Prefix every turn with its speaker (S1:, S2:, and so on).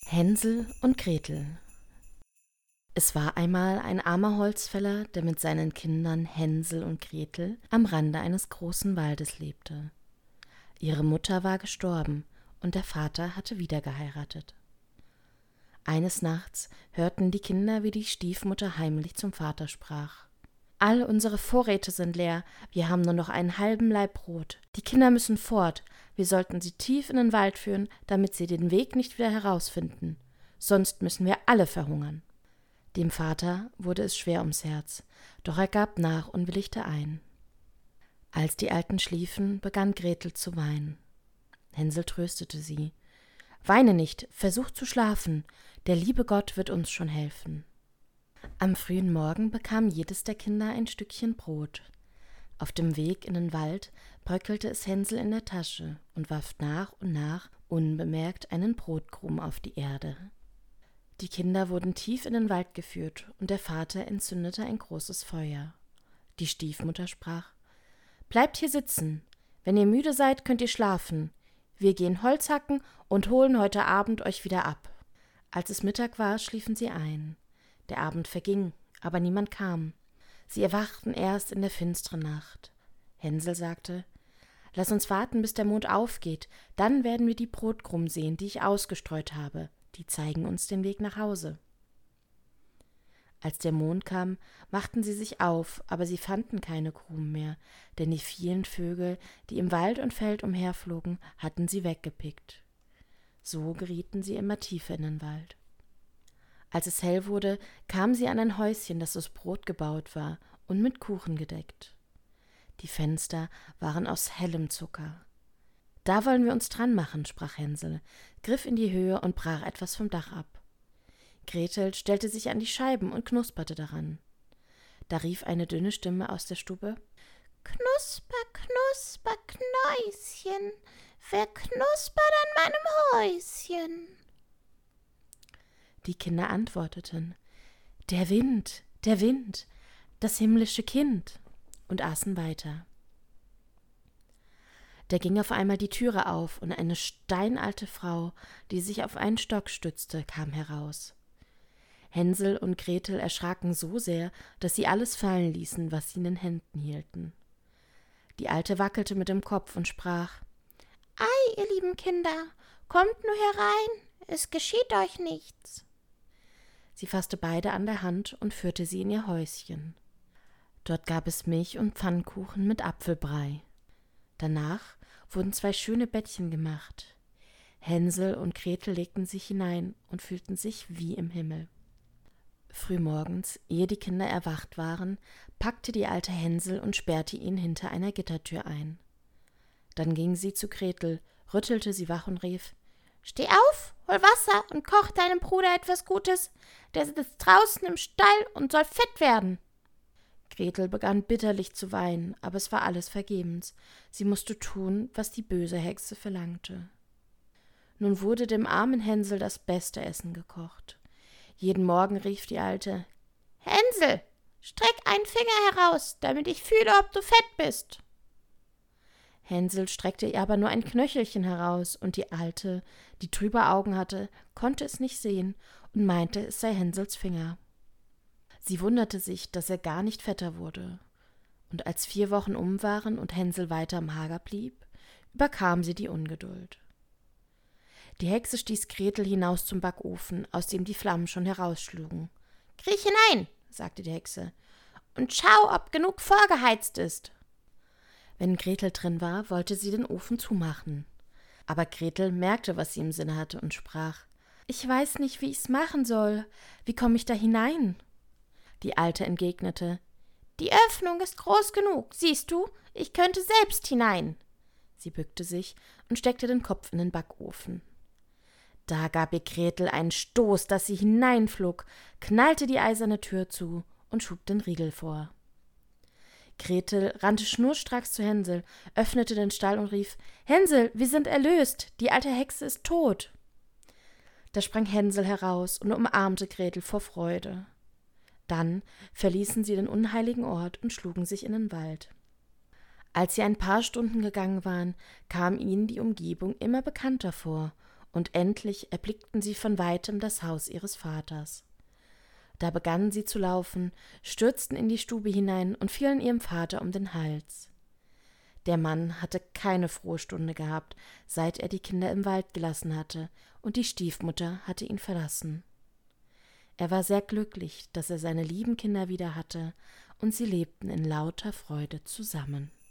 S1: Hänsel und Gretel. Es war einmal ein armer Holzfäller, der mit seinen Kindern Hänsel und Gretel am Rande eines großen Waldes lebte. Ihre Mutter war gestorben und der Vater hatte wieder geheiratet. Eines Nachts hörten die Kinder, wie die Stiefmutter heimlich zum Vater sprach: »All unsere Vorräte sind leer, wir haben nur noch einen halben Laib Brot. Die Kinder müssen fort, wir sollten sie tief in den Wald führen, damit sie den Weg nicht wieder herausfinden. Sonst müssen wir alle verhungern.« Dem Vater wurde es schwer ums Herz, doch er gab nach und willigte ein. Als die Alten schliefen, begann Gretel zu weinen. Hänsel tröstete sie: »Weine nicht, versuch zu schlafen, der liebe Gott wird uns schon helfen.« Am frühen Morgen bekam jedes der Kinder ein Stückchen Brot. Auf dem Weg in den Wald bröckelte es Hänsel in der Tasche und warf nach und nach unbemerkt einen Brotkrumen auf die Erde. Die Kinder wurden tief in den Wald geführt, und der Vater entzündete ein großes Feuer. Die Stiefmutter sprach: »Bleibt hier sitzen, wenn ihr müde seid, könnt ihr schlafen. Wir gehen Holz hacken und holen heute Abend euch wieder ab.« Als es Mittag war, schliefen sie ein. Der Abend verging, aber niemand kam. Sie erwachten erst in der finsteren Nacht. Hänsel sagte: »Lass uns warten, bis der Mond aufgeht, dann werden wir die Brotkrumen sehen, die ich ausgestreut habe. Die zeigen uns den Weg nach Hause.« Als der Mond kam, machten sie sich auf, aber sie fanden keine Krumen mehr, denn die vielen Vögel, die im Wald und Feld umherflogen, hatten sie weggepickt. So gerieten sie immer tiefer in den Wald. Als es hell wurde, kamen sie an ein Häuschen, das aus Brot gebaut war und mit Kuchen gedeckt. Die Fenster waren aus hellem Zucker. »Da wollen wir uns dran machen«, sprach Hänsel, griff in die Höhe und brach etwas vom Dach ab. Gretel stellte sich an die Scheiben und knusperte daran. Da rief eine dünne Stimme aus der Stube: »Knusper, knusper, Knäuschen, wer knuspert an meinem Häuschen?« Die Kinder antworteten: »Der Wind, das himmlische Kind«, und aßen weiter. Da ging auf einmal die Türe auf, und eine steinalte Frau, die sich auf einen Stock stützte, kam heraus. Hänsel und Gretel erschraken so sehr, dass sie alles fallen ließen, was sie in den Händen hielten. Die Alte wackelte mit dem Kopf und sprach: »Ei, ihr lieben Kinder, kommt nur herein, es geschieht euch nichts.« Sie fasste beide an der Hand und führte sie in ihr Häuschen. Dort gab es Milch und Pfannkuchen mit Apfelbrei. Danach wurden 2 schöne Bettchen gemacht. Hänsel und Gretel legten sich hinein und fühlten sich wie im Himmel. Frühmorgens, ehe die Kinder erwacht waren, packte die Alte Hänsel und sperrte ihn hinter einer Gittertür ein. Dann ging sie zu Gretel, rüttelte sie wach und rief: »Steh auf, hol Wasser und koch deinem Bruder etwas Gutes, der sitzt draußen im Stall und soll fett werden.« Gretel begann bitterlich zu weinen, aber es war alles vergebens. Sie musste tun, was die böse Hexe verlangte. Nun wurde dem armen Hänsel das beste Essen gekocht. Jeden Morgen rief die Alte: »Hänsel, streck einen Finger heraus, damit ich fühle, ob du fett bist.« Hänsel streckte ihr aber nur ein Knöchelchen heraus, und die Alte, die trübe Augen hatte, konnte es nicht sehen und meinte, es sei Hänsels Finger. Sie wunderte sich, dass er gar nicht fetter wurde. Und als 4 Wochen um waren und Hänsel weiter mager blieb, überkam sie die Ungeduld. Die Hexe stieß Gretel hinaus zum Backofen, aus dem die Flammen schon herausschlugen. »Kriech hinein«, sagte die Hexe, »und schau, ob genug vorgeheizt ist.« Wenn Gretel drin war, wollte sie den Ofen zumachen. Aber Gretel merkte, was sie im Sinne hatte, und sprach: »Ich weiß nicht, wie ich's machen soll. Wie komme ich da hinein?« Die Alte entgegnete: »Die Öffnung ist groß genug, siehst du, ich könnte selbst hinein.« Sie bückte sich und steckte den Kopf in den Backofen. Da gab ihr Gretel einen Stoß, dass sie hineinflog, knallte die eiserne Tür zu und schob den Riegel vor. Gretel rannte schnurstracks zu Hänsel, öffnete den Stall und rief: »Hänsel, wir sind erlöst, die alte Hexe ist tot.« Da sprang Hänsel heraus und umarmte Gretel vor Freude. Dann verließen sie den unheiligen Ort und schlugen sich in den Wald. Als sie ein paar Stunden gegangen waren, kam ihnen die Umgebung immer bekannter vor, und endlich erblickten sie von weitem das Haus ihres Vaters. Da begannen sie zu laufen, stürzten in die Stube hinein und fielen ihrem Vater um den Hals. Der Mann hatte keine frohe Stunde gehabt, seit er die Kinder im Wald gelassen hatte, und die Stiefmutter hatte ihn verlassen. Er war sehr glücklich, dass er seine lieben Kinder wieder hatte, und sie lebten in lauter Freude zusammen.